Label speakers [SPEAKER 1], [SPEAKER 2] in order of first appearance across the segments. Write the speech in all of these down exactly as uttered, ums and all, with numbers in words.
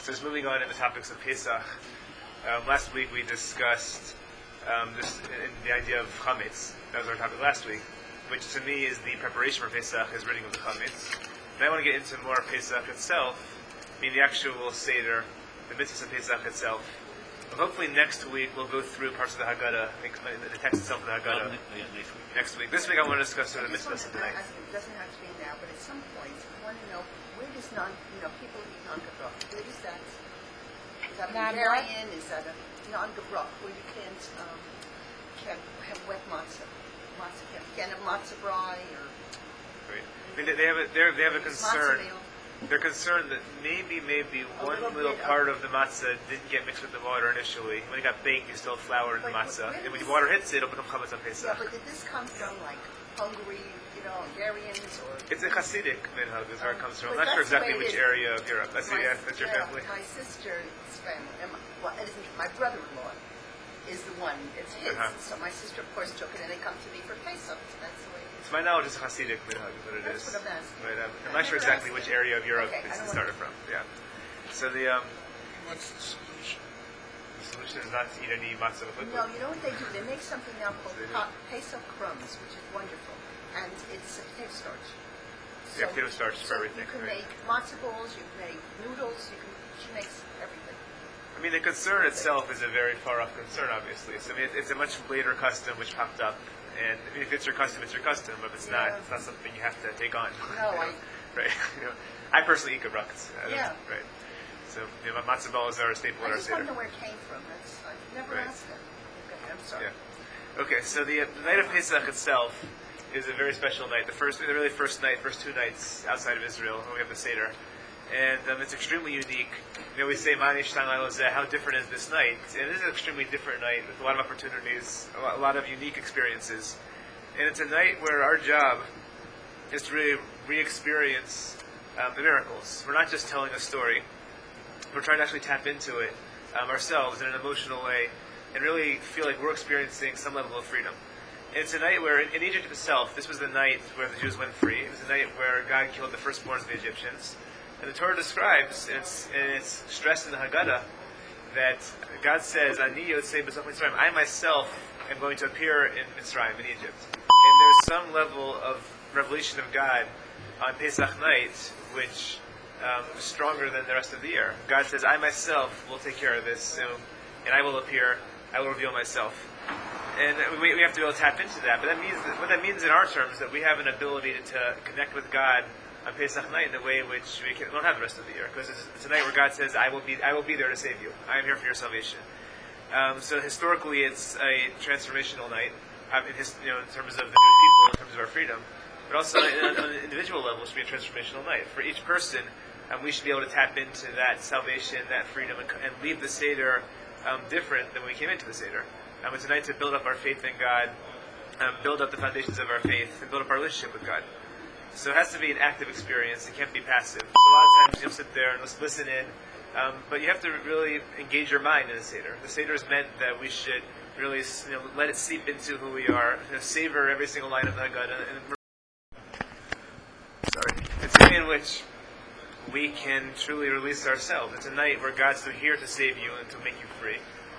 [SPEAKER 1] So just moving on in the topics of Pesach. Um, last week we discussed um, this in the idea of chametz. That was our topic last week, which to me is the preparation for Pesach, is ridding of the chametz. And I want to get into more of Pesach itself, meaning the actual Seder, the mitzvahs of Pesach itself. But hopefully next week we'll go through parts of the Haggadah, the text itself of the Haggadah.
[SPEAKER 2] Um, yeah, next week.
[SPEAKER 1] Next week. This week I want to discuss sort of the mitzvahs of the night.
[SPEAKER 3] It doesn't have to be now, but at some point I want to know, where does non, you know, people eat non-gebrach? Where does that? Is that a Hungarian? Is that a non-gebrach where you can't um, can't have wet matzah? Matzah can't, can't have matzah brei or.
[SPEAKER 1] Right. I mean, they have a they have a concern.
[SPEAKER 3] Matzah meal.
[SPEAKER 1] They're concerned that maybe, maybe
[SPEAKER 3] A
[SPEAKER 1] one
[SPEAKER 3] little
[SPEAKER 1] little
[SPEAKER 3] bit
[SPEAKER 1] part of the matzah didn't get mixed with the water initially. When it got baked, you still have flour in the
[SPEAKER 3] But
[SPEAKER 1] matzah.
[SPEAKER 3] where
[SPEAKER 1] And when
[SPEAKER 3] does-
[SPEAKER 1] the water hits it, it'll become chametz on
[SPEAKER 3] Yeah,
[SPEAKER 1] Pesach.
[SPEAKER 3] but did this come from like Hungary, you know, Hungarians or?
[SPEAKER 1] It's a Hasidic minhag, is where it comes from. I'm not
[SPEAKER 3] But
[SPEAKER 1] sure
[SPEAKER 3] that's the
[SPEAKER 1] exactly
[SPEAKER 3] way it
[SPEAKER 1] which
[SPEAKER 3] is.
[SPEAKER 1] area of Europe. That's,
[SPEAKER 3] My-
[SPEAKER 1] yeah, that's your
[SPEAKER 3] yeah,
[SPEAKER 1] family.
[SPEAKER 3] My sister's family, and my, well, it isn't, my brother-in-law is the one. It's his.
[SPEAKER 1] Uh-huh.
[SPEAKER 3] So my sister, of course, took it, and they come to me for Pesach. That's the way it is.
[SPEAKER 1] To my knowledge, it's a Hasidic minhag, is what it
[SPEAKER 3] That's
[SPEAKER 1] is.
[SPEAKER 3] what I'm asking.
[SPEAKER 1] Right, I'm, I'm
[SPEAKER 3] I
[SPEAKER 1] not sure
[SPEAKER 3] never
[SPEAKER 1] exactly
[SPEAKER 3] asked
[SPEAKER 1] which
[SPEAKER 3] it.
[SPEAKER 1] area of Europe
[SPEAKER 3] Okay, I
[SPEAKER 1] it's
[SPEAKER 3] don't
[SPEAKER 1] started
[SPEAKER 3] want-
[SPEAKER 1] from. Yeah. So the um,
[SPEAKER 2] What's the solution?
[SPEAKER 1] the solution is not to eat any matzah with liquid.
[SPEAKER 3] No, you know what they do? They make something now called
[SPEAKER 1] They do.
[SPEAKER 3] pa- Pesach crumbs, which is wonderful, and it's a potato starch.
[SPEAKER 1] Yeah, potato starch for
[SPEAKER 3] so
[SPEAKER 1] everything,
[SPEAKER 3] You can
[SPEAKER 1] right.
[SPEAKER 3] make matzo balls. You can make noodles. You can. She makes everything.
[SPEAKER 1] I mean, the concern itself is a very far-off concern, obviously. So, I mean, it's a much later custom which popped up. And I mean, if it's your custom, it's your custom. But if it's not,
[SPEAKER 3] Yeah.
[SPEAKER 1] it's not something you have to take on.
[SPEAKER 3] No,
[SPEAKER 1] you know?
[SPEAKER 3] I-
[SPEAKER 1] Right. You know, I personally eat gebrachs. I don't-
[SPEAKER 3] Yeah.
[SPEAKER 1] Right. So, you know, my matzo balls are a staple at
[SPEAKER 3] I
[SPEAKER 1] our
[SPEAKER 3] just want
[SPEAKER 1] Seder.
[SPEAKER 3] to know where it came from. That's I've never
[SPEAKER 1] Right.
[SPEAKER 3] asked them. Okay, I'm sorry.
[SPEAKER 1] Yeah. Okay, so the, uh, the night of Pesach itself is a very special night. The first, the really first night, first two nights outside of Israel, when we have the Seder. And um, it's extremely unique. You know, we say, "Mani Shtan Lailo Zeh," how different is this night? And it is an extremely different night with a lot of opportunities, a lot, a lot of unique experiences. And it's a night where our job is to really re-experience um, the miracles. We're not just telling a story. We're trying to actually tap into it um, ourselves in an emotional way and really feel like we're experiencing some level of freedom. And it's a night where, in, in Egypt itself, this was the night where the Jews went free. It was the night where God killed the firstborns of the Egyptians. And the Torah describes, and it's, and it's stressed in the Haggadah, that God says, "Ani yotzei b'soch Mitzrayim," I myself am going to appear in Mitzrayim, in Egypt. And there's some level of revelation of God on Pesach night, which um, is stronger than the rest of the year. God says, "I myself will take care of this soon, and I will appear, I will reveal myself." And we, we have to be able to tap into that. But that means that, what that means in our terms, that we have an ability to, to connect with God on Pesach night in a way in which we, can, we don't have the rest of the year, because it's, it's a night where God says, "I will be, I will be there to save you. I am here for your salvation." Um, so historically, it's a transformational night, um, in, his, you know, in terms of the Jewish people, in terms of our freedom, but also on, on an individual level, it should be a transformational night for each person. Um, we should be able to tap into that salvation, that freedom, and, and leave the Seder um, different than when we came into the Seder. Um, it's a night to build up our faith in God, um, build up the foundations of our faith, and build up our relationship with God. So it has to be an active experience. It can't be passive. So a lot of times you'll sit there and just listen in, um, but you have to really engage your mind in the Seder. The Seder is meant that we should really, you know, let it seep into who we are, you know, savor every single line of the Haggadah. And, sorry. It's a way in which we can truly release ourselves. It's a night where God's here to save you and to make you free.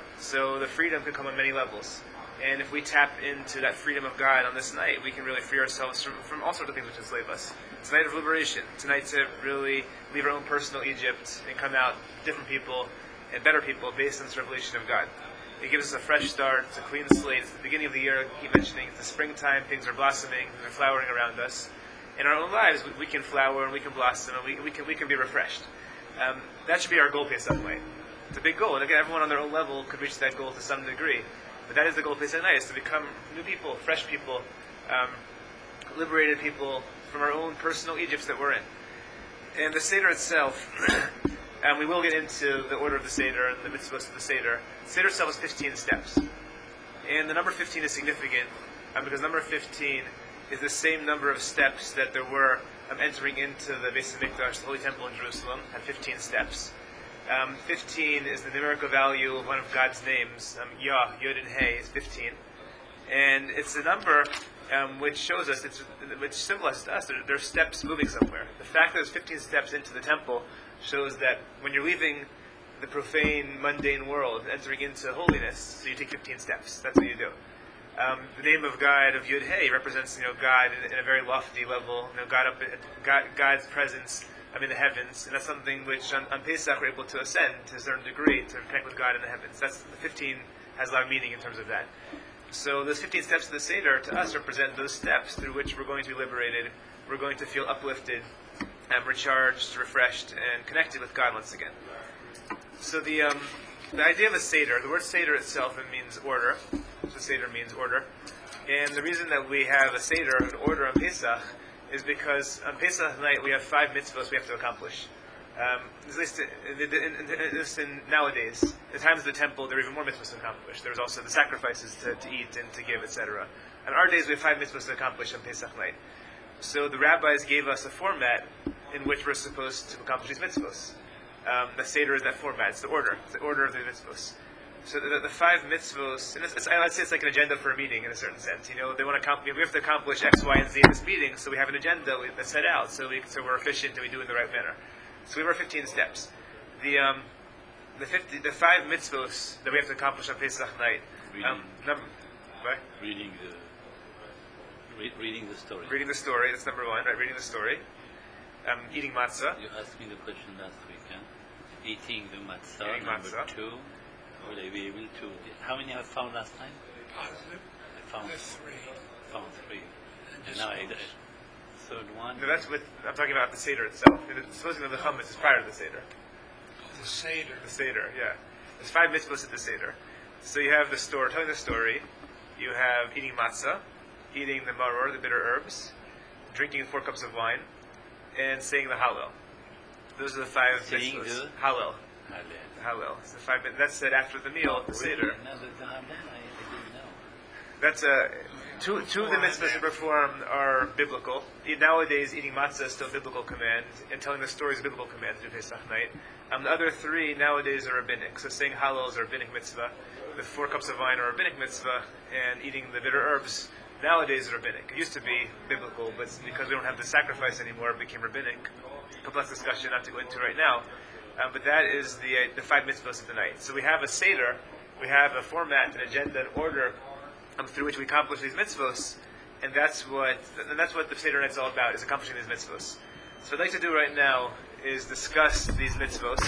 [SPEAKER 1] So the freedom can come on many levels. And if we tap into that freedom of God on this night, we can really free ourselves from, from all sorts of things which enslave us. It's a night of liberation. It's a night to really leave our own personal Egypt and come out different people and better people based on this revelation of God. It gives us a fresh start, it's a clean slate. It's the beginning of the year. I keep mentioning it's the springtime, things are blossoming, things are flowering around us. In our own lives, we, we can flower and we can blossom and we, we can we can be refreshed. Um, that should be our goal Pesach night. It's a big goal, and again, everyone on their own level could reach that goal to some degree. But that is the goal of Pesach night, is to become new people, fresh people, um, liberated people from our own personal Egypts that we're in. And the Seder itself, and we will get into the order of the Seder and the mitzvahs of the Seder. The Seder itself is fifteen steps. And the number fifteen is significant um, because number fifteen is the same number of steps that there were um, entering into the Beis HaMikdash, the Holy Temple in Jerusalem, had fifteen steps. Um, fifteen is the numerical value of one of God's names. Um, Yah, Yod and Hey is fifteen. And it's a number um, which shows us, it's, which symbolizes to us that there's steps moving somewhere. The fact that there's fifteen steps into the temple shows that when you're leaving the profane, mundane world, entering into holiness, so you take fifteen steps. That's what you do. Um, the name of God, of Yud Hey, represents, you know, God in, in a very lofty level. You know, God up, God, God's presence um, in the heavens, and that's something which on, on Pesach we're able to ascend to a certain degree to connect with God in the heavens. That's the fifteen has a lot of meaning in terms of that. So those fifteen steps of the Seder to us represent those steps through which we're going to be liberated. We're going to feel uplifted, and recharged, refreshed, and connected with God once again. So the um, the idea of a Seder, the word Seder itself, it means order. So Seder means order. And the reason that we have a Seder, an order on Pesach, is because on Pesach night we have five mitzvahs we have to accomplish. Um, at least in, in, in, in, in nowadays, in times of the temple, there are even more mitzvahs to accomplish. There's also the sacrifices to, to eat and to give, et cetera. In our days, we have five mitzvahs to accomplish on Pesach night. So the rabbis gave us a format in which we're supposed to accomplish these mitzvahs. Um, the Seder is that format. It's the order. It's the order of the mitzvahs. So the, the five mitzvahs, and it's, it's, I'd say it's like an agenda for a meeting in a certain sense. You know, they want to accomplish, we have to accomplish X, Y, and Z in this meeting, so we have an agenda that's set out, so we so we're efficient and we do it in the right manner. So we have our fifteen steps. The um, the fifty, the five mitzvahs that we have to accomplish on Pesach night.
[SPEAKER 4] Reading,
[SPEAKER 1] Um, number, what?
[SPEAKER 4] reading the re- reading the story.
[SPEAKER 1] Reading the story. That's number one. Right, reading the story. Um, eating matzah.
[SPEAKER 4] You asked me the question last weekend. Eating the matzah.
[SPEAKER 1] Eating
[SPEAKER 4] number
[SPEAKER 1] matzah.
[SPEAKER 4] two. Will I be able to? How many have found last time?
[SPEAKER 2] Positive.
[SPEAKER 4] I found
[SPEAKER 2] The three.
[SPEAKER 4] found three.
[SPEAKER 2] And
[SPEAKER 4] And
[SPEAKER 2] just
[SPEAKER 4] now I,
[SPEAKER 2] one.
[SPEAKER 4] third one.
[SPEAKER 1] No, that's with. I'm talking about the Seder itself. Supposing that the Chumash is prior to the Seder.
[SPEAKER 2] The Seder.
[SPEAKER 1] The Seder, yeah. There's five mitzvahs at the Seder. So you have the story, telling the story. You have eating matzah, eating the maror, the bitter herbs, drinking four cups of wine, and saying the Hallel. Those are the five
[SPEAKER 4] Saying
[SPEAKER 1] mitzvahs.
[SPEAKER 4] the-
[SPEAKER 1] Hallel.
[SPEAKER 4] Hallel.
[SPEAKER 1] Hallel. It's the five. That's said after the meal at the Seder.
[SPEAKER 4] No, the, the Hallel, I, I didn't know.
[SPEAKER 1] That's a two. Two of the mitzvahs we perform are biblical. E- Nowadays, eating matzah is still a biblical command, and telling the story is a biblical command to do Pesach night. Um, the other three nowadays are rabbinic. So saying Hallel is a rabbinic mitzvah. The four cups of wine are a rabbinic mitzvah, and eating the bitter herbs nowadays is rabbinic. It used to be biblical, but because we don't have the sacrifice anymore, it became rabbinic. Complex discussion not to go into right now. Um, but that is the uh, the five mitzvahs of the night. So we have a Seder, we have a format, an agenda, an order um, through which we accomplish these mitzvahs, and that's what and that's what the Seder night is all about, is accomplishing these mitzvahs. So what I'd like to do right now is discuss these mitzvahs,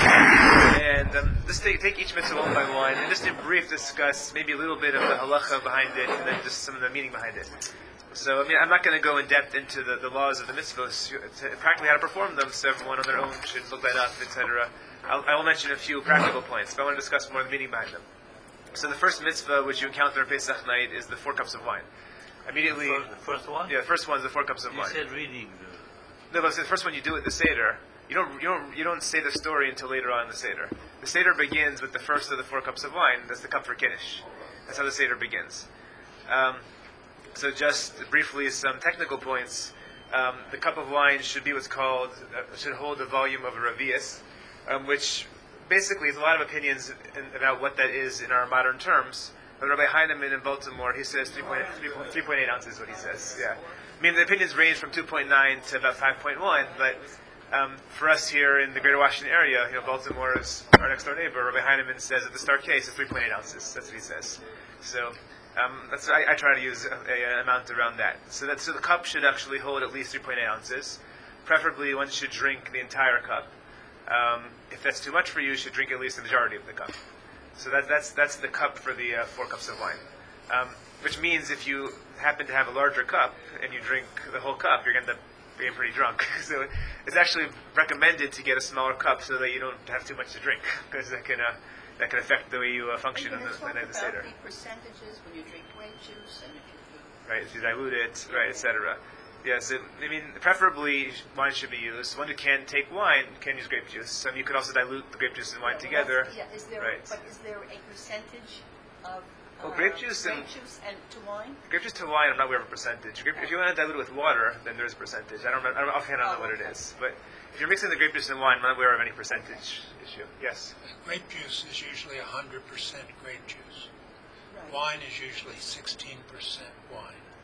[SPEAKER 1] and um, just take, take each mitzvah one by one, and just in brief discuss maybe a little bit of the halacha behind it, and then just some of the meaning behind it. So I mean, I'm not going to go in depth into the, the laws of the mitzvahs, to, practically how to perform them, so everyone on their own should look that up, et cetera. I'll, I will mention a few practical points, but I want to discuss more of the meaning behind them. So the first mitzvah which you encounter on Pesach night is the four cups of wine. Immediately,
[SPEAKER 4] The first, the first one?
[SPEAKER 1] yeah, the first one is the four cups of
[SPEAKER 4] You
[SPEAKER 1] wine.
[SPEAKER 4] said reading the...
[SPEAKER 1] No, but the first one you do at the Seder. You don't, you don't, you don't say the story until later on in the Seder. The Seder begins with the first of the four cups of wine. That's the cup for Kiddush. That's how the Seder begins. Um, so just briefly, some technical points. Um, the cup of wine should be what's called, uh, should hold the volume of a revius, um, which basically is a lot of opinions in, about what that is in our modern terms. But Rabbi Heinemann in Baltimore, he says three point eight ounces is what he says. Yeah, I mean the opinions range from two point nine to about five point one, but um, for us here in the Greater Washington area, you know, Baltimore is our next door neighbor. Rabbi Heinemann says that the star case is three point eight ounces. That's what he says. So um, that's I, I try to use a, a, an amount around that. So that so the cup should actually hold at least three point eight ounces. Preferably, one should drink the entire cup. Um, if that's too much for you, you should drink at least the majority of the cup. So that, that's that's the cup for the uh, four cups of wine. Um, which means if you happen to have a larger cup and you drink the whole cup, you're going to end up being pretty drunk. So it's actually recommended to get a smaller cup so that you don't have too much to drink, because that can uh, that can affect the way you uh, function
[SPEAKER 3] Are
[SPEAKER 1] in
[SPEAKER 3] you
[SPEAKER 1] the,
[SPEAKER 3] going
[SPEAKER 1] the
[SPEAKER 3] to
[SPEAKER 1] night
[SPEAKER 3] talk
[SPEAKER 1] of the
[SPEAKER 3] about
[SPEAKER 1] Seder.
[SPEAKER 3] the percentages when you drink grape juice and if you
[SPEAKER 1] Right, if you dilute it, right, et cetera. Yes, it, I mean, preferably wine should be used. One who can take wine can use grape juice. Um, you could also dilute the grape juice and wine
[SPEAKER 3] Well,
[SPEAKER 1] together.
[SPEAKER 3] that's- Yeah, is there,
[SPEAKER 1] Right.
[SPEAKER 3] but is there a percentage of
[SPEAKER 1] Well,
[SPEAKER 3] uh,
[SPEAKER 1] grape juice and-
[SPEAKER 3] grape juice and to wine?
[SPEAKER 1] Grape juice to wine, I'm not aware of a percentage. Grape, if you want to dilute it with water, then there's a percentage. I don't, remember, I don't offhand I don't know what it is. But if you're mixing the grape juice and wine, I'm not aware of any percentage issue. Yes.
[SPEAKER 2] Grape juice is usually one hundred percent grape juice.
[SPEAKER 3] Right.
[SPEAKER 2] Wine is usually sixteen percent wine.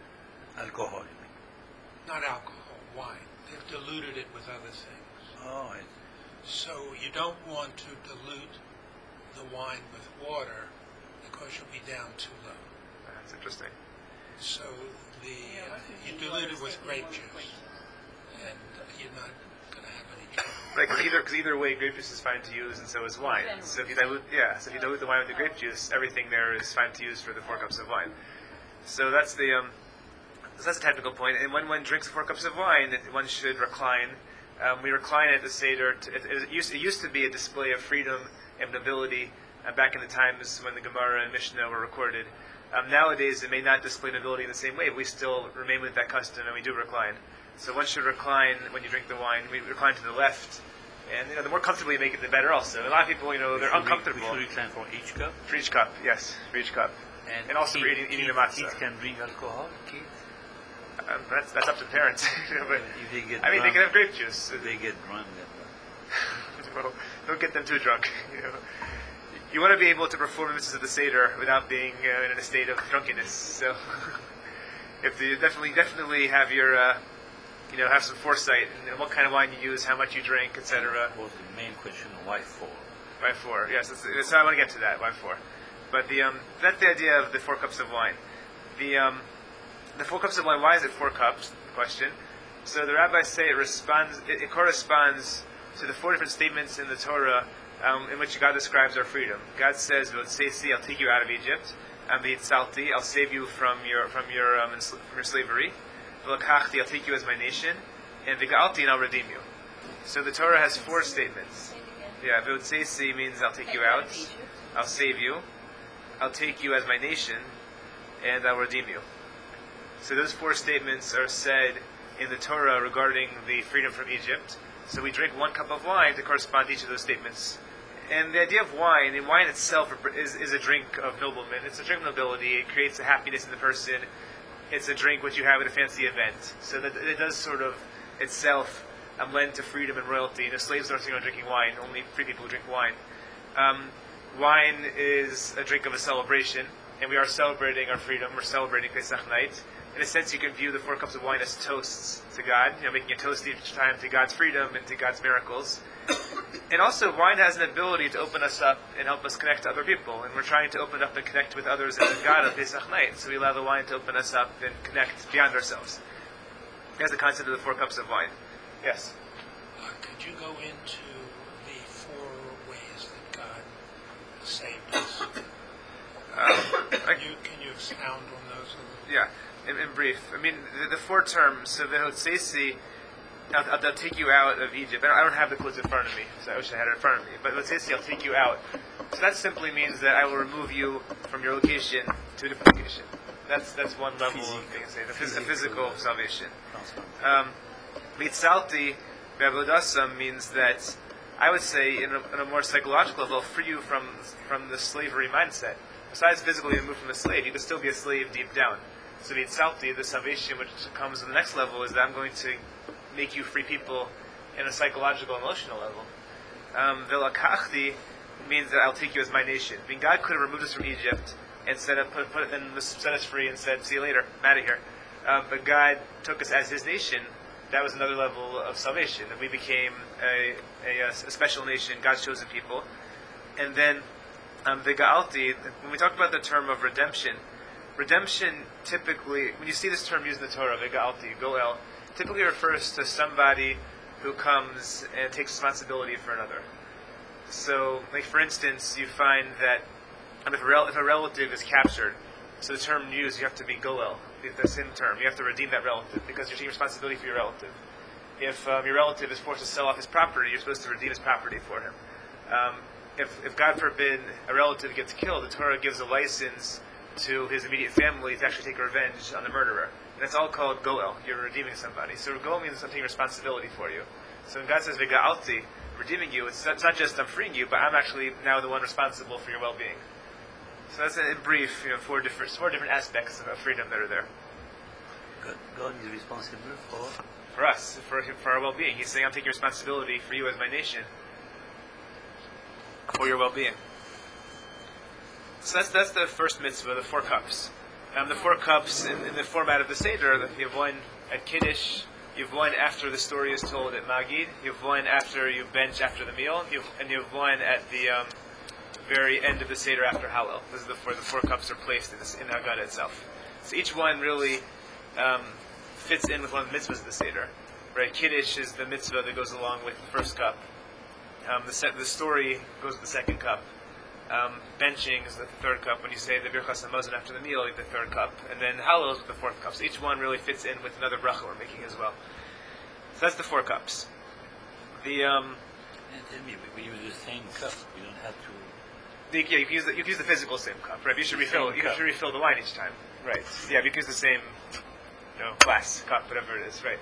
[SPEAKER 4] Alcohol.
[SPEAKER 2] not alcohol, wine. They've diluted it with other things.
[SPEAKER 4] Oh, I,
[SPEAKER 2] So you don't want to dilute the wine with water because you'll be down too low.
[SPEAKER 1] That's interesting.
[SPEAKER 2] So the
[SPEAKER 3] Yeah,
[SPEAKER 2] uh,
[SPEAKER 3] what's the
[SPEAKER 2] you
[SPEAKER 3] main
[SPEAKER 2] dilute it
[SPEAKER 3] water
[SPEAKER 2] with
[SPEAKER 3] statement
[SPEAKER 2] grape
[SPEAKER 3] on the
[SPEAKER 2] juice,
[SPEAKER 3] grape?
[SPEAKER 2] and uh, you're not going to have any trouble.
[SPEAKER 1] Right, because either, cause either way, grape juice is fine to use, and so is wine. So if you dilute, yeah, so if you dilute the wine with the grape juice, everything there is fine to use for the four cups of wine. So that's the um, so that's a technical point. And when one drinks four cups of wine, it, one should recline. Um, we recline at the seder. To, it, it, used, it used to be a display of freedom and nobility uh, back in the times when the Gemara and Mishnah were recorded. Um, nowadays, it may not display nobility in the same way, but we still remain with that custom, and we do recline. So one should recline when you drink the wine. We recline to the left, and you know, the more comfortable you make it, the better. Also, a lot of people, you know, they're
[SPEAKER 4] we should re-
[SPEAKER 1] uncomfortable.
[SPEAKER 4] We should recline for each cup.
[SPEAKER 1] For each cup, yes, for each cup, and also for eating, eating the matzah.
[SPEAKER 4] Kids can drink alcohol. Kids,
[SPEAKER 1] Um, that's that's up to parents. But
[SPEAKER 4] if they get
[SPEAKER 1] I mean, they
[SPEAKER 4] drunk,
[SPEAKER 1] can have grape juice.
[SPEAKER 4] if they get drunk, then
[SPEAKER 1] Well, don't get them too drunk. You know, you want to be able to perform the mitzvahs of the seder without being uh, in a state of drunkenness. So, if you definitely definitely have your, uh, you know, have some foresight in what kind of wine you use, how much you drink, et cetera.
[SPEAKER 4] was the main question: why four?
[SPEAKER 1] Why four? Yes, that's, that's, I want to get to that. Why four? But the um, that's the idea of the four cups of wine. The um, the four cups of wine. Why is it four cups? Question. So the rabbis say it responds. It, it corresponds to the four different statements in the Torah um, in which God describes our freedom. God says, "V'otzesi, I'll take you out of Egypt. And v'yitzalti, I'll save you from your from your um, ensl- from your slavery. V'lakachti, I'll take you as my nation. And v'ga'alti, and I'll redeem you." So the Torah has four statements.
[SPEAKER 3] Say it again.
[SPEAKER 1] Yeah, v'otzesi means I'll take you out. I'll save you, I'll take you as my nation, and I'll redeem you. So those four statements are said in the Torah regarding the freedom from Egypt. So we drink one cup of wine to correspond to each of those statements. And the idea of wine, and wine itself is, is a drink of noblemen. It's a drink of nobility. It creates a happiness in the person. It's a drink which you have at a fancy event. So that it does sort of itself um, lend to freedom and royalty. You know, slaves don't think on drinking wine. Only free people drink wine. Um, Wine is a drink of a celebration, and we are celebrating our freedom. We're celebrating Pesach night. In a sense, you can view the four cups of wine as toasts to God, you know, making a toast each time to God's freedom and to God's miracles. And also, wine has an ability to open us up and help us connect to other people, and we're trying to open up and connect with others and with God on Pesach night. So we allow the wine to open us up and connect beyond ourselves. That's the concept of the four cups of wine. Yes?
[SPEAKER 2] Uh, could you go into the four ways that God saved us?
[SPEAKER 1] Um, I-
[SPEAKER 2] Can you, can you expound on those a little?
[SPEAKER 1] Yeah, in, in brief. I mean, the, the four terms, so Vehotzesi, I'll, I'll, I'll take you out of Egypt. I don't, I don't have the quotes in front of me, so I wish I had it in front of me. But Vehotzesi, I'll take you out. So that simply means that I will remove you from your location to a different location. That's that's one level of things, say, the phys- a physical salvation. Um, Mitzalti, Be'avodasam means that I would say, in a, in a more psychological level, free you from from the slavery mindset. Besides physically removed from a slave, you could still be a slave deep down. So the Itzalti, the salvation which comes on the next level, is that I'm going to make you free people in a psychological, emotional level. Um, Velakachti means that I'll take you as my nation. I mean, God could have removed us from Egypt and set, up, put, put, and set us free and said, "See you later, I'm out of here." Um, but God took us as His nation. That was another level of salvation. That we became a, a, a special nation, God's chosen people. And then um, the Ga'alti, when we talk about the term of redemption, redemption typically, when you see this term used in the Torah, the Ga'alti, Goel, typically refers to somebody who comes and takes responsibility for another. So, like for instance, you find that um, if, a rel- if a relative is captured, so the term used, you have to be Goel, the same term. You have to redeem that relative because you're taking responsibility for your relative. If um, your relative is forced to sell off his property, you're supposed to redeem his property for him. Um, if, if, God forbid, a relative gets killed, the Torah gives a license to his immediate family to actually take revenge on the murderer. And that's all called Goel. You're redeeming somebody. So Goel means I'm taking responsibility for you. So when God says V'ga'alti, redeeming you, it's not, it's not just I'm freeing you, but I'm actually now the one responsible for your well-being. So that's in brief, you know, four different four different aspects of freedom that are there
[SPEAKER 4] God, God is responsible for.
[SPEAKER 1] for us, for for our well-being. He's saying, "I'm taking responsibility for you as my nation, for your well-being." So that's that's the first mitzvah, the four cups. Um, the four cups in, in the format of the Seder, you have one at Kiddush, you have one after the story is told at Magid, you have one after you bench after the meal, you have, and you have one at the um, very end of the Seder after Hallel. This is the four, the four cups are placed in, this, in the Haggadah itself. So each one really um, fits in with one of the mitzvahs of the Seder. Right? Kiddush is the mitzvah that goes along with the first cup. Um, the, se- the story goes with the second cup. Um, benching is the third cup. When you say the Birchas Hamazon after the meal, you have the third cup. And then Hallel is with the fourth cup. So each one really fits in with another bracha we're making as well. So that's the four cups. The um,
[SPEAKER 4] And tell me, we, we use the same cup. We don't have to.
[SPEAKER 1] the, yeah, you can use the, you can use the physical same cup, right? You should
[SPEAKER 4] The
[SPEAKER 1] refill.
[SPEAKER 4] same
[SPEAKER 1] You
[SPEAKER 4] cup.
[SPEAKER 1] should refill the wine each time, right? Yeah, you can use the same, you know, glass cup, whatever it is, right?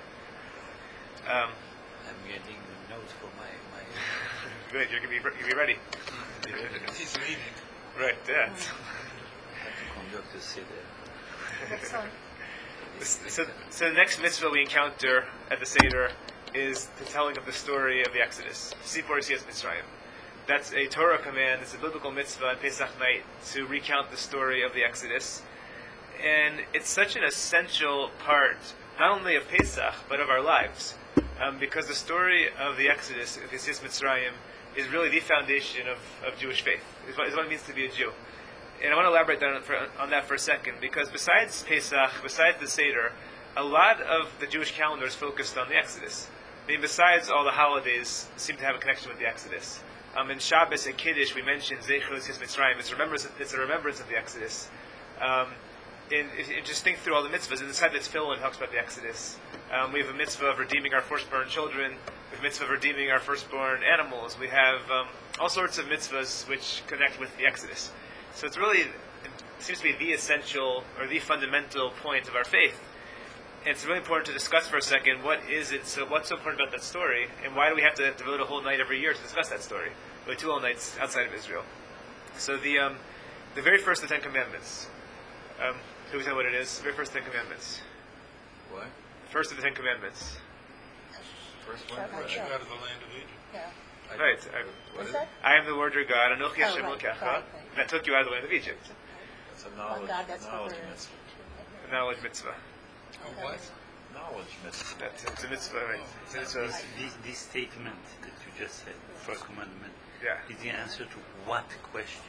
[SPEAKER 1] Um,
[SPEAKER 4] I'm getting notes for my my.
[SPEAKER 1] good. You're gonna be you're gonna be ready.
[SPEAKER 2] He's leaving.
[SPEAKER 1] Right. Yeah.
[SPEAKER 4] I have to conduct the Seder.
[SPEAKER 3] Next one.
[SPEAKER 1] So, so the next mitzvah we encounter at the Seder is the telling of the story of the Exodus. Sipor Yetzias Mitzrayim. That's a Torah command, it's a biblical mitzvah on Pesach night to recount the story of the Exodus. And it's such an essential part, not only of Pesach, but of our lives. Um, because the story of the Exodus, of Yetzias Mitzrayim, is really the foundation of, of Jewish faith. Is what, is what it means to be a Jew. And I want to elaborate on, for, on that for a second, because besides Pesach, besides the Seder, a lot of the Jewish calendar is focused on the Exodus. I mean, besides all the holidays, seem to have a connection with the Exodus. Um, in Shabbos and Kiddush, we mentioned Zecher Yetzias Mitzrayim. It's a remembrance. It's a remembrance of the Exodus. Um, and if you just think through all the mitzvahs, inside the Tefillin talks about the Exodus. Um, we have a mitzvah of redeeming our firstborn children. We have a mitzvah of redeeming our firstborn animals. We have um, all sorts of mitzvahs which connect with the Exodus. So it's really, it seems to be the essential or the fundamental point of our faith. And it's really important to discuss for a second what is it, so what's so important about that story, and why do we have to devote a whole night every year to discuss that story? Really two whole nights outside of Israel. So the um, the very first of the Ten Commandments, um, who know what it is? The very first Ten Commandments.
[SPEAKER 5] What?
[SPEAKER 1] First of the Ten Commandments.
[SPEAKER 5] First one?
[SPEAKER 3] Shabbat
[SPEAKER 2] Brought you
[SPEAKER 3] shalom.
[SPEAKER 2] out of the land of Egypt.
[SPEAKER 3] Yeah.
[SPEAKER 5] I-
[SPEAKER 1] Right. I,
[SPEAKER 5] What
[SPEAKER 3] Is
[SPEAKER 5] is
[SPEAKER 3] that?
[SPEAKER 5] it?
[SPEAKER 1] I am the Lord your God, Anochi
[SPEAKER 3] Oh,
[SPEAKER 1] Hashem
[SPEAKER 3] right,
[SPEAKER 1] Elokecha,
[SPEAKER 3] right, right.
[SPEAKER 1] that took you out of the land of Egypt.
[SPEAKER 5] It's a
[SPEAKER 3] Oh,
[SPEAKER 5] knowledge,
[SPEAKER 3] God, that's
[SPEAKER 5] knowledge
[SPEAKER 3] what we're-
[SPEAKER 5] mitzvah.
[SPEAKER 1] A knowledge mitzvah.
[SPEAKER 2] Oh, what?
[SPEAKER 5] Knowledge mitzvah.
[SPEAKER 1] That's, it's a mitzvah, right? It's a mitzvah.
[SPEAKER 4] This, this statement that you just said, first commandment,
[SPEAKER 1] Yeah.
[SPEAKER 4] is the answer to what question?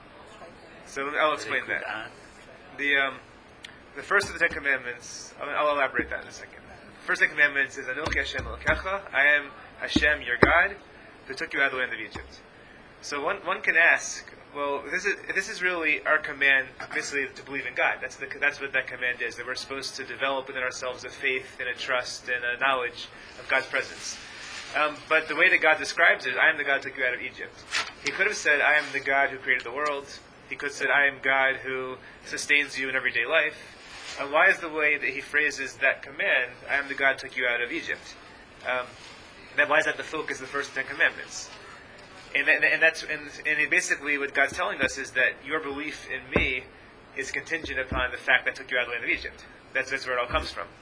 [SPEAKER 1] So I'll
[SPEAKER 4] that I
[SPEAKER 1] explain
[SPEAKER 4] could
[SPEAKER 1] that.
[SPEAKER 4] ask?
[SPEAKER 1] The um, the first of the Ten Commandments, I'll, I'll elaborate that in a second. The first Ten Commandments is Anochi Hashem Elokecha, I am Hashem your God, who took you out of the land of Egypt. So one one can ask, well, this is this is really our command, basically to believe in God. That's the that's what that command is. That we're supposed to develop within ourselves a faith and a trust and a knowledge of God's presence. Um, but the way that God describes it, I am the God who took you out of Egypt. He could have said, I am the God who created the world. He could have said, I am God who sustains you in everyday life. And why is the way that he phrases that command, I am the God who took you out of Egypt? Um, that why is that the focus of the first Ten Commandments? And, that, and that's and, and basically what God's telling us is that your belief in me is contingent upon the fact that I took you out of the land of Egypt. That's, that's where it all comes from.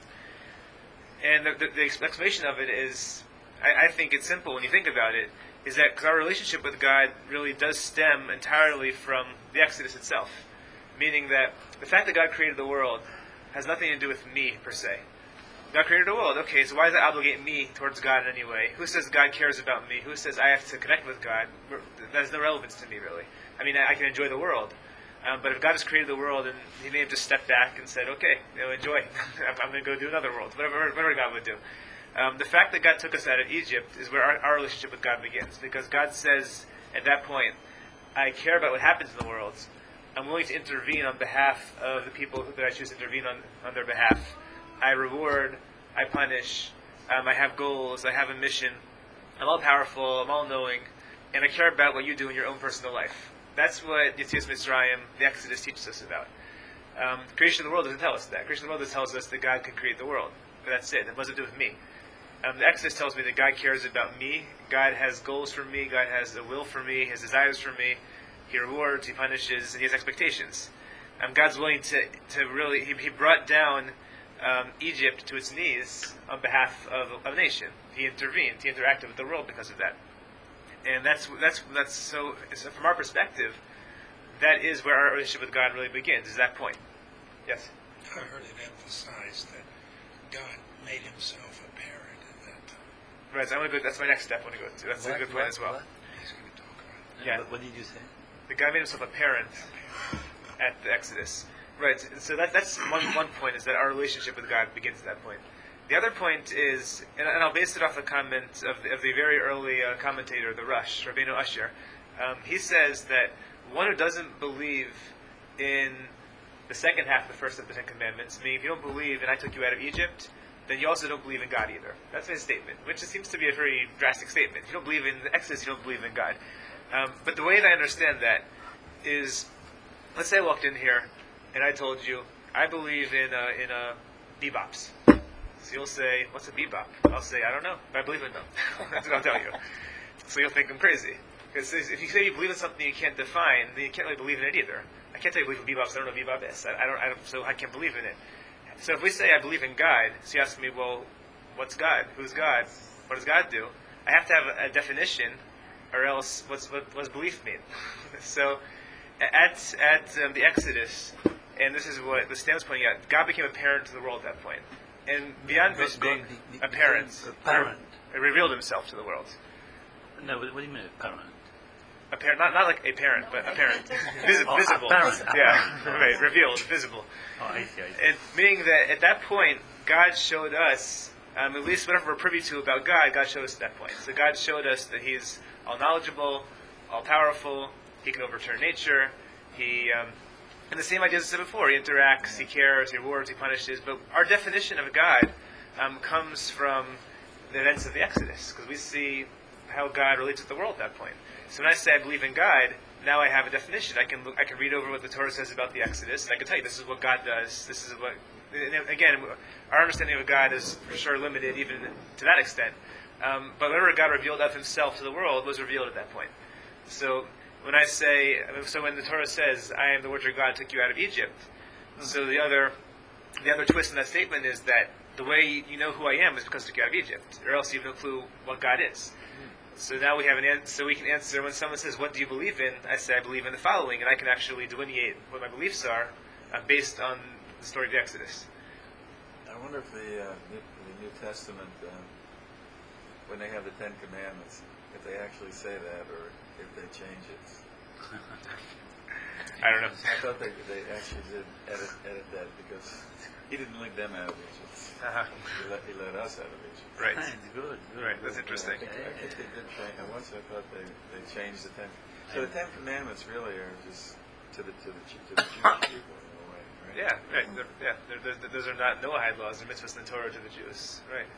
[SPEAKER 1] And the, the, the explanation of it is, I, I think it's simple when you think about it, is that because our relationship with God really does stem entirely from the Exodus itself. Meaning that the fact that God created the world has nothing to do with me, per se. God created the world. Okay, so why does that obligate me towards God in any way? Who says God cares about me? Who says I have to connect with God? That has no relevance to me, really. I mean, I, I can enjoy the world. Um, but if God has created the world, and He may have just stepped back and said, okay, you know, enjoy. I'm going to go do another world. Whatever, whatever God would do. Um, the fact that God took us out of Egypt is where our, our relationship with God begins. Because God says, at that point, I care about what happens in the world. I'm willing to intervene on behalf of the people that I choose to intervene on, on their behalf. I reward, I punish, um, I have goals, I have a mission. I'm all-powerful, I'm all-knowing, and I care about what you do in your own personal life. That's what Yetzias Mitzrayim, the Exodus, teaches us about. Um, creation of the world doesn't tell us that. Creation of the world just tells us that God can create the world. But that's it. It doesn't do with me. Um, the Exodus tells me that God cares about me. God has goals for me. God has a will for me. He has desires for me. He rewards, He punishes, and He has expectations. Um, God's willing to, to really, He, he brought down um, Egypt to its knees on behalf of a nation. He intervened. He interacted with the world because of that. And that's that's that's so, so from our perspective, that is where our relationship with God really begins, is that point. Yes.
[SPEAKER 2] I heard it emphasized that God made himself apparent at that time.
[SPEAKER 1] Right. So I'm gonna go. That's my next step. I want to go to. That's a
[SPEAKER 4] What-
[SPEAKER 1] good point
[SPEAKER 4] what-
[SPEAKER 1] as well.
[SPEAKER 4] what?
[SPEAKER 2] He's going to talk about it.
[SPEAKER 1] Yeah.
[SPEAKER 4] What, what did you say?
[SPEAKER 1] The guy made himself apparent at the Exodus. Right. So that that's one one point is that our relationship with God begins at that point. The other point is, and, and I'll base it off the comment of the, of the very early uh, commentator, the Rush, Rabbeinu Asher. Um, he says that one who doesn't believe in the second half of the first of the Ten Commandments, meaning if you don't believe and I took you out of Egypt, then you also don't believe in God either. That's his statement, which seems to be a very drastic statement. If you don't believe in the Exodus, you don't believe in God. Um, but the way that I understand that is, let's say I walked in here and I told you, I believe in uh, in uh, bebops. So you'll say, what's a bebop? I'll say, I don't know, but I believe in them. That's what I'll tell you. So you'll think I'm crazy. Because if you say you believe in something you can't define, then you can't really believe in it either. I can't tell you believe in bebops, I don't know what bebop is. I, I, don't, I don't, so I can't believe in it. So if we say I believe in God, so you ask me, well, what's God? Who's God? What does God do? I have to have a, a definition, or else what's, what, what does belief mean? So at, at um, the Exodus, and this is what the Stam's pointing out, God became apparent to the world at that point. And beyond
[SPEAKER 4] God-
[SPEAKER 1] just being
[SPEAKER 4] God be- be-
[SPEAKER 1] apparent,
[SPEAKER 4] became apparent.
[SPEAKER 1] it revealed himself to the world.
[SPEAKER 4] No, what, what do you mean apparent?
[SPEAKER 1] Apparent, not, not like a parent, but apparent. Visi-
[SPEAKER 4] Oh,
[SPEAKER 1] visible.
[SPEAKER 4] apparent.
[SPEAKER 1] Yeah, right, revealed, visible.
[SPEAKER 4] Oh, I see, I see.
[SPEAKER 1] And meaning that at that point, God showed us, um, at least whatever we're privy to about God, God showed us at that point. So God showed us that He's all knowledgeable, all powerful, He can overturn nature, He, um, and the same ideas I said before, He interacts, He cares, He rewards, He punishes, but our definition of God um, comes from the events of the Exodus, because we see how God relates with the world at that point. So when I say I believe in God, now I have a definition. I can look, I can read over what the Torah says about the Exodus, and I can tell you this is what God does. This is what. And again, our understanding of God is for sure limited, even to that extent. Um, but whatever God revealed of Himself to the world was revealed at that point. So when I say, so when the Torah says, "I am the Lord your God, took you out of Egypt," so the other, the other twist in that statement is that the way you know who I am is because I took you out of Egypt, or else you have no clue what God is. So now we have an answer. So we can answer when someone says, "What do you believe in?" I say, "I believe in the following," and I can actually delineate what my beliefs are uh, based on the story of the Exodus.
[SPEAKER 5] I wonder if the, uh, New, the New Testament, uh, when they have the Ten Commandments, if they actually say that, or if they change it.
[SPEAKER 1] I don't know.
[SPEAKER 5] I thought they, they actually did edit, edit that because He didn't lead them out of Egypt.
[SPEAKER 1] Uh-huh.
[SPEAKER 5] He let, he let us out of Egypt.
[SPEAKER 1] Right.
[SPEAKER 4] Fine, good, good.
[SPEAKER 1] Right. That's interesting.
[SPEAKER 5] I think, I think they did change. And once I thought they, they changed the Ten. So the Ten Commandments really are just to the to the Ju- to the Jewish people in a way, right?
[SPEAKER 1] Yeah. Right. They're, yeah. They're, they're, those are not Noahide laws. They're mitzvahs in the Torah to the Jews. Right.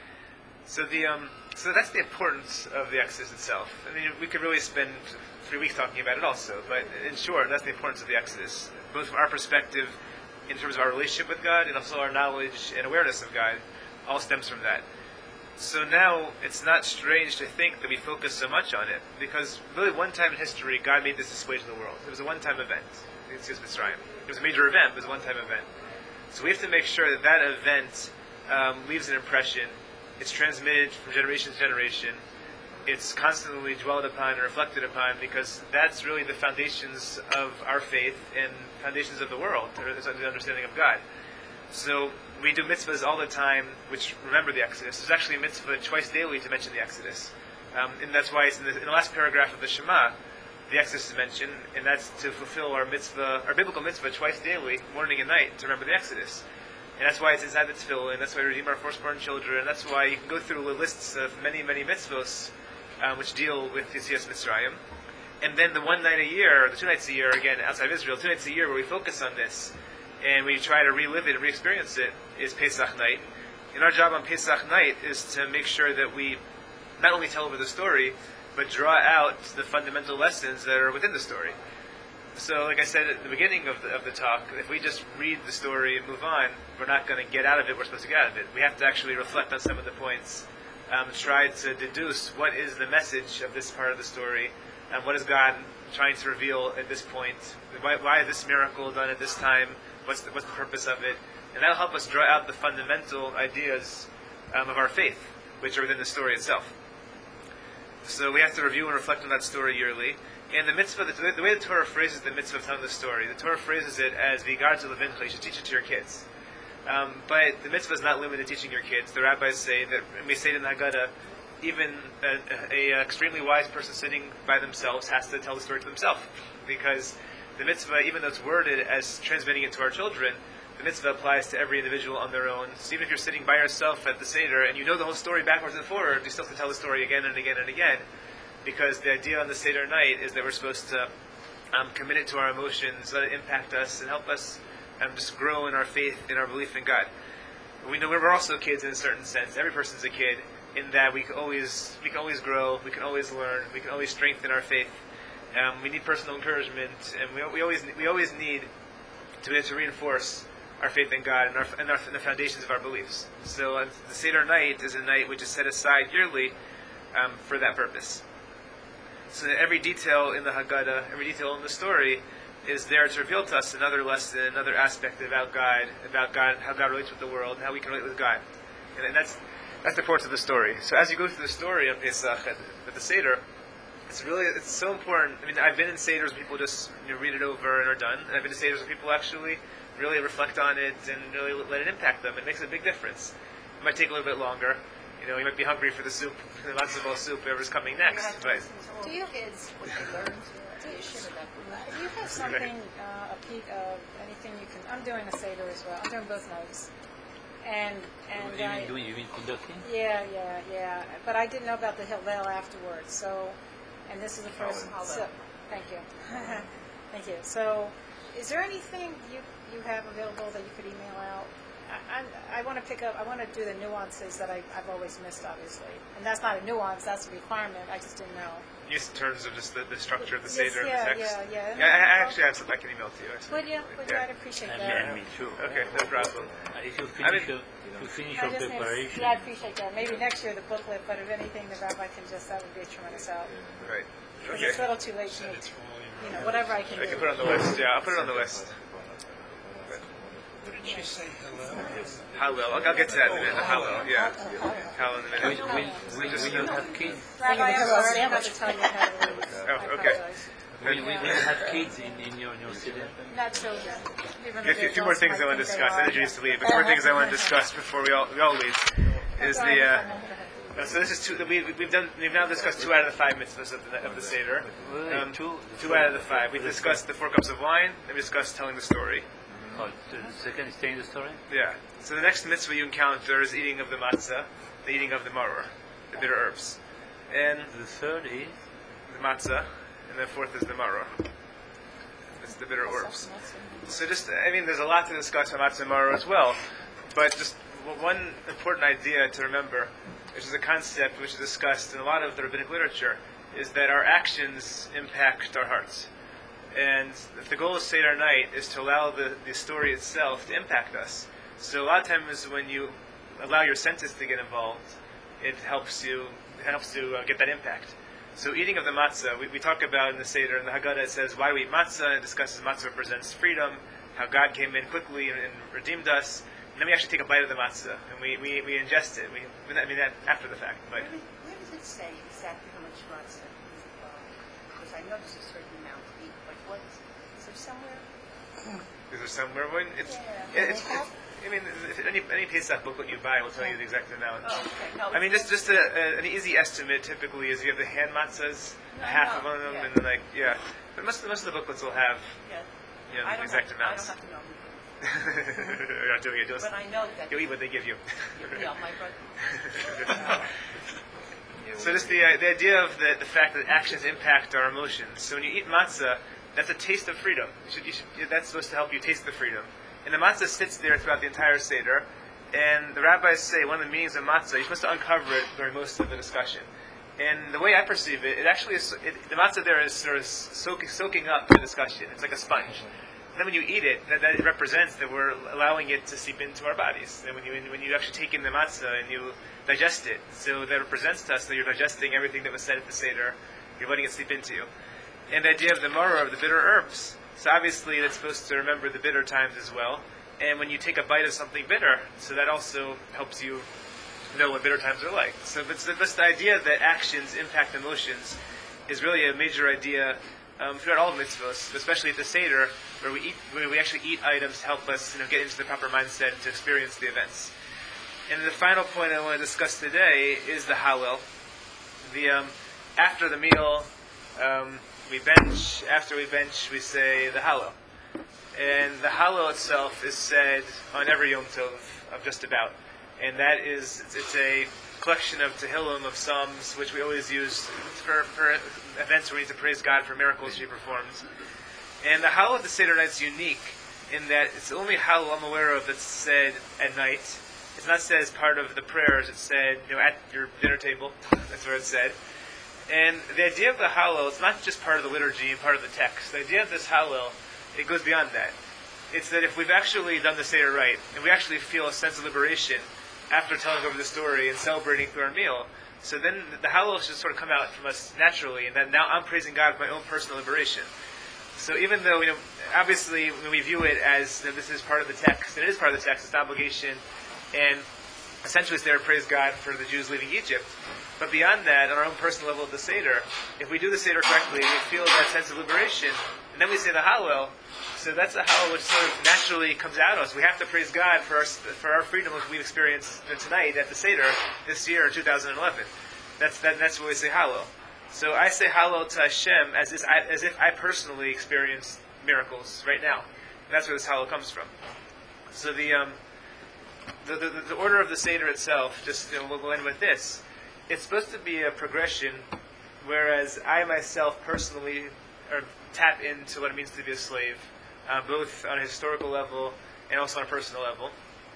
[SPEAKER 1] So the um. So that's the importance of the Exodus itself. I mean, we could really spend three weeks talking about it also, but in short, that's the importance of the Exodus, both from our perspective, in terms of our relationship with God, and also our knowledge and awareness of God, all stems from that. So now, it's not strange to think that we focus so much on it, because really one time in history, God made this display to the world. It was a one-time event. It's just Mitzrayim. It was a major event, but it was a one-time event. So we have to make sure that that event um, leaves an impression. It's transmitted from generation to generation. It's constantly dwelled upon and reflected upon, because that's really the foundations of our faith and foundations of the world, or the understanding of God. So we do mitzvahs all the time, which remember the Exodus. There's actually a mitzvah twice daily to mention the Exodus. Um, and that's why it's in the, in the last paragraph of the Shema, the Exodus is mentioned, and that's to fulfill our mitzvah, our biblical mitzvah twice daily, morning and night, to remember the Exodus. And that's why it's inside the tefillin, and that's why we redeem our firstborn children, and that's why you can go through lists of many, many mitzvahs um, which deal with Yetzias Mitzrayim. And then the one night a year, the two nights a year, again, outside of Israel, two nights a year where we focus on this, and we try to relive it and re-experience it, is Pesach night. And our job on Pesach night is to make sure that we not only tell over the story, but draw out the fundamental lessons that are within the story. So, like I said at the beginning of the, of the talk, if we just read the story and move on, we're not going to get out of it what we're supposed to get out of it. We have to actually reflect on some of the points, um, try to deduce what is the message of this part of the story, and what is God trying to reveal at this point. Why, why is this miracle done at this time? What's the, what's the purpose of it? And that'll help us draw out the fundamental ideas um, of our faith, which are within the story itself. So we have to review and reflect on that story yearly. And the mitzvah, the, the way the Torah phrases the mitzvah of telling the story, the Torah phrases it as v'yigared levincha, you should teach it to your kids. Um, but the mitzvah is not limited to teaching your kids. The rabbis say that, and we say it in the Haggadah, even a, a, a extremely wise person sitting by themselves has to tell the story to themselves. Because the mitzvah, even though it's worded as transmitting it to our children, the mitzvah applies to every individual on their own. So even if you're sitting by yourself at the Seder and you know the whole story backwards and forward, you still have to tell the story again and again and again. Because the idea on the Seder night is that we're supposed to um, commit it to our emotions, let it impact us, and help us um, just grow in our faith, in our belief in God. We know we're also kids in a certain sense. Every person's a kid in that we can always we can always grow, we can always learn, we can always strengthen our faith. Um, we need personal encouragement, and we we always we always need to be able to reinforce our faith in God and, our, and, our, and the foundations of our beliefs. So uh, the Seder night is a night which is set aside yearly um, for that purpose. So every detail in the Haggadah, every detail in the story, is there to reveal to us another lesson, another aspect about God, about God, how God relates with the world, and how we can relate with God. And that's that's the importance of the story. So as you go through the story of Pesach at, at the Seder, it's really it's so important. I mean, I've been in Seders where people just you know, read it over and are done, and I've been in Seders where people actually really reflect on it and really let it impact them. It makes a big difference. It might take a little bit longer. You know, you might be hungry for the soup, the matzo ball soup, whatever's coming next. But
[SPEAKER 3] Do you kids what they learn to share about
[SPEAKER 6] Do you have something, uh, a peek of anything you can? I'm doing a Seder as well. I'm doing both nights, and and
[SPEAKER 4] you
[SPEAKER 6] I,
[SPEAKER 4] mean doing? You mean conducting?
[SPEAKER 6] yeah, yeah, yeah. But I didn't know about the Hillel afterwards. So, and this is the first.
[SPEAKER 3] Hallel.
[SPEAKER 6] So, thank you, thank you. So, is there anything you you have available that you could email out? I, I, I want to pick up, I want to do the nuances that I, I've always missed, obviously. And that's not a nuance, that's a requirement. I just didn't know.
[SPEAKER 1] just in terms of just the, the structure of the
[SPEAKER 6] Yes,
[SPEAKER 1] Seder
[SPEAKER 6] yeah,
[SPEAKER 1] and the text.
[SPEAKER 6] yeah, yeah.
[SPEAKER 1] I, I actually have something I can email to you. Actually.
[SPEAKER 6] Would you? Would you? I'd appreciate
[SPEAKER 4] And,
[SPEAKER 6] that.
[SPEAKER 4] and me too.
[SPEAKER 1] Okay, no problem.
[SPEAKER 4] Uh, if you
[SPEAKER 1] I
[SPEAKER 4] finish,
[SPEAKER 1] mean-
[SPEAKER 4] your, if you finish
[SPEAKER 6] I
[SPEAKER 4] your
[SPEAKER 6] just need,
[SPEAKER 4] preparation,
[SPEAKER 6] yeah, I appreciate that. Maybe next year the booklet, but if anything, the rabbi can just, that would be a tremendous help.
[SPEAKER 1] Right.
[SPEAKER 6] Because
[SPEAKER 1] Okay.
[SPEAKER 6] it's a little too late for me,
[SPEAKER 2] It's
[SPEAKER 6] to-
[SPEAKER 2] volume.
[SPEAKER 6] you know, whatever I can
[SPEAKER 1] I
[SPEAKER 6] do.
[SPEAKER 1] can put it on the list. Yeah, I'll put it on the list.
[SPEAKER 2] What did she say? Hello?
[SPEAKER 1] Hallel. I'll, I'll get to that in a minute. Hallel. Yeah. Hallel in a
[SPEAKER 4] when,
[SPEAKER 1] minute.
[SPEAKER 4] when, when, when you have kids,
[SPEAKER 6] Rabbi, I'm sorry, I'm about to tell you how to read.
[SPEAKER 1] Oh,
[SPEAKER 6] I
[SPEAKER 1] okay.
[SPEAKER 6] apologize.
[SPEAKER 4] when, when you have kids in, in your in your city,
[SPEAKER 6] Not children. Even
[SPEAKER 1] A few, few more things I want to discuss. I know you used to leave, but two more things I want to discuss before we all we all leave is the. Uh, uh, so this is two. We, we've done. We've now discussed two out of the five mitzvahs of the, of the Seder. Um,
[SPEAKER 4] two,
[SPEAKER 1] two out of the five. We discussed the four cups of wine. And we discussed telling the story.
[SPEAKER 4] oh, the second is telling the story.
[SPEAKER 1] Yeah. So the next mitzvah you encounter is eating of the matzah, the eating of the maror, the bitter herbs, and
[SPEAKER 4] The third is
[SPEAKER 1] the matzah, and the fourth is the maror. It's the bitter herbs. So just, I mean, there's a lot to discuss on matzah and maror as well, but just w- one important idea to remember, which is a concept which is discussed in a lot of the rabbinic literature, is that our actions impact our hearts. And if the goal of Seder night is to allow the, the story itself to impact us. So a lot of times when you allow your senses to get involved, it helps you it helps to uh, get that impact. So eating of the matzah, we, we talk about in the Seder, in the Haggadah it says, why do we eat matzah? It discusses matzah represents freedom, how God came in quickly and, and redeemed us. And then we actually take a bite of the matzah, and we, we, we ingest it. We, I mean, that after the fact. But
[SPEAKER 3] Where does, where does it say exactly how much matzah is involved? Because I know there's a certain amount to eat, but what, is there somewhere?
[SPEAKER 1] is there somewhere when it's,
[SPEAKER 3] Yeah.
[SPEAKER 1] it's, it's I mean, if any any Pesach booklet you buy will tell you the exact amount.
[SPEAKER 3] Oh, okay. No,
[SPEAKER 1] I mean,
[SPEAKER 3] it's-
[SPEAKER 1] just just a, a, an easy estimate typically is you have the hand matzahs,
[SPEAKER 3] No,
[SPEAKER 1] half
[SPEAKER 3] no,
[SPEAKER 1] of one of them,
[SPEAKER 3] yeah.
[SPEAKER 1] and then like yeah. But most of the, most of the booklets will have
[SPEAKER 3] Yeah.
[SPEAKER 1] you know
[SPEAKER 3] I
[SPEAKER 1] the
[SPEAKER 3] don't
[SPEAKER 1] exact
[SPEAKER 3] have,
[SPEAKER 1] amounts.
[SPEAKER 3] I don't have to know.
[SPEAKER 1] You're not doing it, just
[SPEAKER 3] But I know that,
[SPEAKER 1] you'll eat what they give you.
[SPEAKER 3] you know, my brother.
[SPEAKER 1] So just the uh, the idea of the the fact that actions impact our emotions. So when you eat matzah, that's a taste of freedom. You should, you should, that's supposed to help you taste the freedom. And the matzah sits there throughout the entire Seder. And the rabbis say one of the meanings of matzah, you're supposed to uncover it during most of the discussion. And the way I perceive it, it actually is, it, the matzah there is sort of soaking, soaking up the discussion. It's like a sponge. And then when you eat it, that, that represents that we're allowing it to seep into our bodies. And when you when you actually take in the matzah and you digest it, so that represents to us that you're digesting everything that was said at the Seder. You're letting it seep into you. And the idea of the maror, of the bitter herbs. So obviously that's supposed to remember the bitter times as well. And when you take a bite of something bitter, so that also helps you know what bitter times are like. So it's the, it's the idea that actions impact emotions is really a major idea um, throughout all mitzvahs, especially at the Seder, where we eat, where we actually eat items to help us, you know, get into the proper mindset and to experience the events. And the final point I want to discuss today is the Hallel. The um, after the meal, um, we bench. After we bench, we say the Hallel. And the Hallel itself is said on every Yom Tov, of just about. And that is, it's, it's a collection of Tehillim, of Psalms, which we always use for, for events where we need to praise God for miracles He performs. And the Hallel of the Seder night is unique in that it's the only Hallel I'm aware of that's said at night. It's not said as part of the prayers, it's said, you know, at your dinner table. That's where it's said. And the idea of the Hallel, it's not just part of the liturgy and part of the text. The idea of this Hallel, it goes beyond that. It's that if we've actually done the Seder right, and we actually feel a sense of liberation after telling over the story and celebrating through our meal, so then the Hallel should sort of come out from us naturally, and that now I'm praising God for my own personal liberation. So even though, you know, obviously when we view it as that this is part of the text, and it is part of the text, it's an obligation, and essentially it's there to praise God for the Jews leaving Egypt. But beyond that, on our own personal level of the Seder, if we do the Seder correctly, we feel that sense of liberation, and then we say the Hallel. So that's a Hallel which sort of naturally comes out of us. We have to praise God for our, for our freedom which we've experienced tonight at the Seder this year in two thousand eleven. That's that, that's what we say Hallel. So I say Hallel to Hashem as, is, as if I personally experienced miracles right now. And that's where this Hallel comes from. So the um, the, the, the order of the Seder itself, just you know, we'll, we'll end with this. It's supposed to be a progression, whereas I myself personally or tap into what it means to be a slave, uh, both on a historical level and also on a personal level.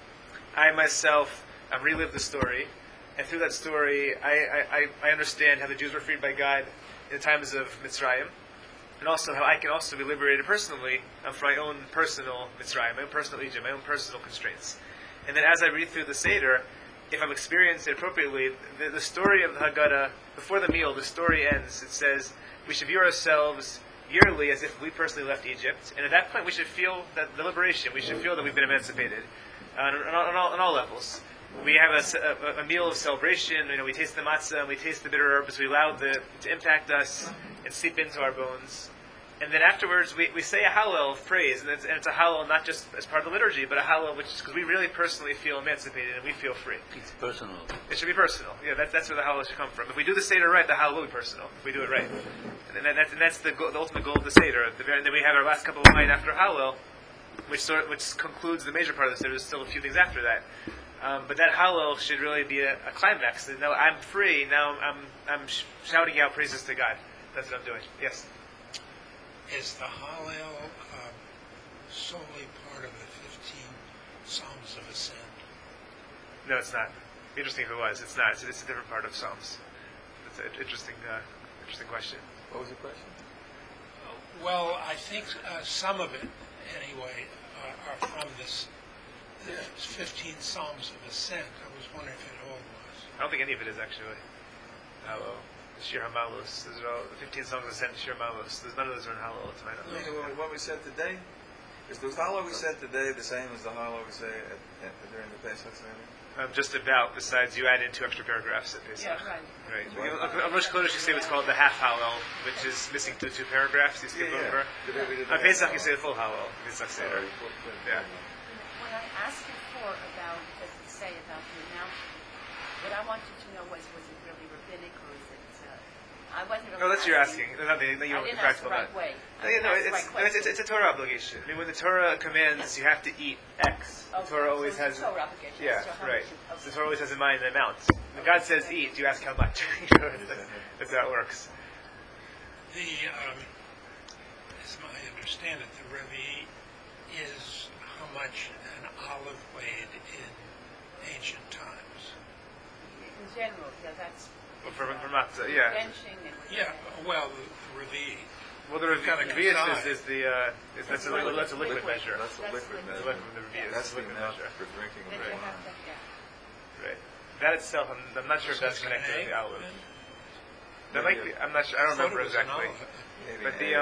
[SPEAKER 1] I myself um, relive the story, and through that story, I, I, I understand how the Jews were freed by God in the times of Mitzrayim, and also how I can also be liberated personally um, from my own personal Mitzrayim, my own personal Egypt, my own personal constraints. And then as I read through the Seder, if I'm experiencing it appropriately, the, the story of the Haggadah, before the meal, the story ends. It says, we should view ourselves yearly as if we personally left Egypt. And at that point, we should feel that the liberation. We should feel that we've been emancipated uh, on, on, on, all, on all levels. We have a, a, a meal of celebration. You know, we taste the matzah and we taste the bitter herbs. We allow the to impact us and seep into our bones. And then afterwards, we, we say a Hallel of praise, and it's, and it's a Hallel not just as part of the liturgy, but a Hallel which because we really personally feel emancipated and we feel free.
[SPEAKER 4] It's personal.
[SPEAKER 1] It should be personal. Yeah, that, that's where the Hallel should come from. If we do the Seder right, the Hallel will be personal. If we do it right, and, then that's, and that's the, go, the ultimate goal of the Seder. The very, and then we have our last cup of wine after Hallel, which sort which concludes the major part of the Seder. There's still a few things after that, um, but that Hallel should really be a, a climax. And now I'm free. Now I'm I'm sh- shouting out praises to God. That's what I'm doing. Yes.
[SPEAKER 2] Is the Hallel um, solely part of the fifteen Psalms of Ascent?
[SPEAKER 1] No, it's not. It'd be interesting if it was. It's not. It's, it's a different part of Psalms. It's an interesting, uh, interesting question.
[SPEAKER 5] What was the question?
[SPEAKER 2] Well, I think uh, some of it, anyway, uh, are from this uh, fifteen Psalms of Ascent. I was wondering if it all was.
[SPEAKER 1] I don't think any of it is actually. Hallel. Shir HaMalos. Those are all the fifteen songs of Ascent, Shir HaMalos. There's none of those are in Hallel to my knowledge.
[SPEAKER 5] Yeah, what, we, what we said today? Is the Hallel we said today the same as the Hallel we say at, at, during the Pesach Seder?
[SPEAKER 1] Um, just about, besides you add in two extra paragraphs at Pesach.
[SPEAKER 3] Yeah, right.
[SPEAKER 1] Right. On Rosh Chodesh you say what's called the half Hallel, which is missing two, two paragraphs you skip
[SPEAKER 5] Yeah, yeah.
[SPEAKER 1] over.
[SPEAKER 5] Today we did
[SPEAKER 1] On
[SPEAKER 5] the
[SPEAKER 1] Pesach
[SPEAKER 5] half
[SPEAKER 1] you say the full Hallel, Pesach Seder. Yeah.
[SPEAKER 3] When I asked before about, as you say, about the amount, what I wanted to know was, was it really rabbinic or is it, uh, I wasn't really
[SPEAKER 1] No, that's what you're asking. There's nothing that you
[SPEAKER 3] I
[SPEAKER 1] don't
[SPEAKER 3] didn't
[SPEAKER 1] be
[SPEAKER 3] ask the
[SPEAKER 1] practical
[SPEAKER 3] right
[SPEAKER 1] about.
[SPEAKER 3] way.
[SPEAKER 1] No, yeah, no,
[SPEAKER 3] I
[SPEAKER 1] it's,
[SPEAKER 3] asked the right
[SPEAKER 1] no, it's, it's, it's a Torah obligation. I mean, when the Torah commands you have to eat X, the
[SPEAKER 3] Okay,
[SPEAKER 1] Torah
[SPEAKER 3] so
[SPEAKER 1] always
[SPEAKER 3] it's a
[SPEAKER 1] has.
[SPEAKER 3] Torah obligation.
[SPEAKER 1] Yeah,
[SPEAKER 3] So how
[SPEAKER 1] right.
[SPEAKER 3] much you-
[SPEAKER 1] The
[SPEAKER 3] okay.
[SPEAKER 1] Torah always has in mind the amount. When God says eat, you ask how much. You know, that's, that's how it works.
[SPEAKER 2] The, um, as I understand it, the Revi is how much an olive weighed in ancient times.
[SPEAKER 3] In general, yeah, that's.
[SPEAKER 1] Well, for, for matzah, yeah.
[SPEAKER 3] Benching and.
[SPEAKER 2] Yeah, well, the, the Revi.
[SPEAKER 1] Well, the rev-
[SPEAKER 2] Kinda
[SPEAKER 1] the revi is,
[SPEAKER 2] inside.
[SPEAKER 1] is, is the uh, is, that's, a, li- that's a liquid measure.
[SPEAKER 5] That's a
[SPEAKER 3] That's
[SPEAKER 5] liquid
[SPEAKER 3] the-
[SPEAKER 1] The
[SPEAKER 5] measure.
[SPEAKER 1] liquid the revi is
[SPEAKER 5] That's
[SPEAKER 1] a
[SPEAKER 5] the
[SPEAKER 1] liquid
[SPEAKER 5] amount
[SPEAKER 1] measure.
[SPEAKER 5] for drinking
[SPEAKER 3] Then
[SPEAKER 5] of
[SPEAKER 3] you
[SPEAKER 5] wine.
[SPEAKER 3] have to, yeah.
[SPEAKER 1] Right. That itself, I'm, I'm not sure if that's
[SPEAKER 2] So it's
[SPEAKER 1] connected
[SPEAKER 2] an
[SPEAKER 1] to the
[SPEAKER 2] egg,
[SPEAKER 1] olive.
[SPEAKER 2] then?
[SPEAKER 1] That might be. I'm not sure. I don't
[SPEAKER 2] thought it
[SPEAKER 1] remember
[SPEAKER 2] was an
[SPEAKER 1] exactly.
[SPEAKER 2] olive.
[SPEAKER 5] Maybe
[SPEAKER 1] But the
[SPEAKER 5] egg,
[SPEAKER 1] um,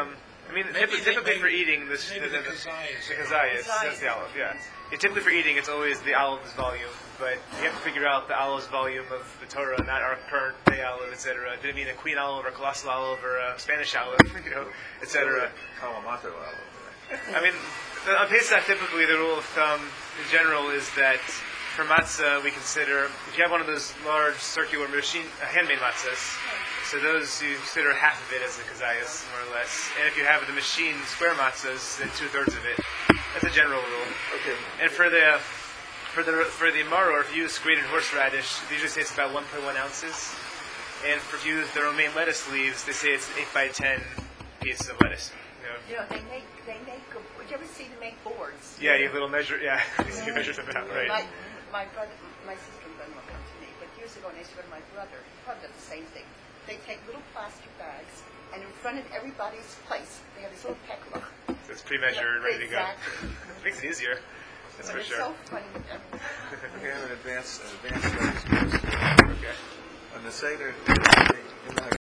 [SPEAKER 1] I mean,
[SPEAKER 2] Maybe
[SPEAKER 1] typically,
[SPEAKER 2] they-
[SPEAKER 1] typically
[SPEAKER 2] they-
[SPEAKER 1] for eating, this
[SPEAKER 2] maybe
[SPEAKER 1] the,
[SPEAKER 2] the kazayas.
[SPEAKER 1] the kazayas, that's the olive, yeah. Yeah, typically for eating, it's always the olive's volume, but you have to figure out the olive's volume of the Torah, not our current day olive, et cetera. Did it mean a queen olive or colossal olive or a Spanish olive, you know, et cetera.
[SPEAKER 5] Kalamata olive.
[SPEAKER 1] I mean, the, on Pesach, typically the rule of thumb in general is that for matzah, we consider, if you have one of those large circular machine, uh, handmade matzahs, so those you consider half of it as a kazayas, more or less. And if you have the machine square matzahs, then two thirds of it. That's a general rule.
[SPEAKER 5] Okay.
[SPEAKER 1] And for the for the for the maror, if you use grated horseradish, they usually say it's about one point one ounces. And for if you use the romaine lettuce leaves, they say it's an eight by ten piece of lettuce. You know?
[SPEAKER 3] You know, they make, they make, a- would you ever see them make boards?
[SPEAKER 1] Yeah, you have little measure. Yeah, you measure them out, right?
[SPEAKER 3] My, my brother, my sister and brother will come to me, but years ago, when I used to go to my brother, he probably did the same thing. They take little plastic bags, and in front of everybody's place, they have this little pekla.
[SPEAKER 1] So it's pre-measured, ready to go.
[SPEAKER 3] Exactly.
[SPEAKER 1] Makes it easier. That's
[SPEAKER 3] But
[SPEAKER 1] for
[SPEAKER 3] it's
[SPEAKER 1] sure.
[SPEAKER 3] so funny.
[SPEAKER 5] We have an advanced, an advanced studies course.
[SPEAKER 1] Okay.
[SPEAKER 5] On the Seder, in the